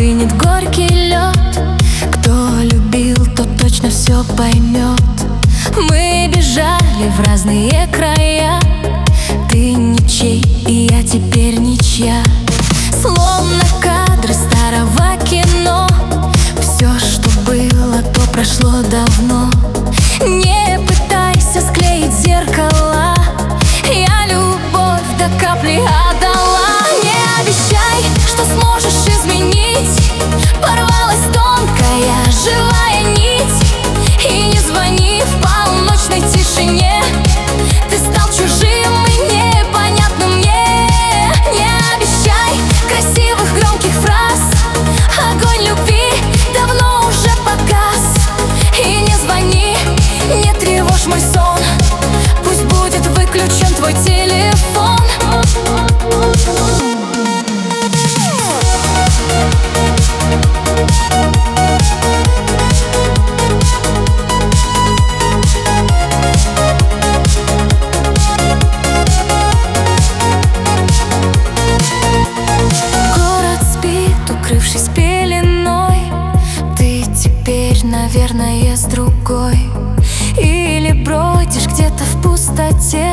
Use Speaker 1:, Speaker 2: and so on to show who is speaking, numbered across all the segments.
Speaker 1: остынет горький лед. Кто любил, тот точно все поймет. Мы бежали в разные края. Ты ничей, и я теперь ничья. Словно кадры старого кино. Все, что было, то прошло давно. Не пытайся склеить зеркала. Я любовь до капли отдала. Не обещай, что сможешь изменить. Порвалась тонкая живая нить. И не звони в полночной тишине. Ты стал чужим и непонятным мне. Не обещай красивых громких фраз. Огонь любви давно уже погас. И не звони, не тревожь мой сон. Пусть будет выключен твой телефон. Город спит, укрывшись пеленой. Ты теперь, наверное, с другой. Или бродишь где-то в пустоте,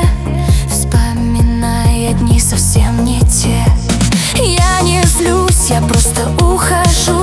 Speaker 1: вспоминая дни совсем не те. Я не злюсь, я просто ухожу.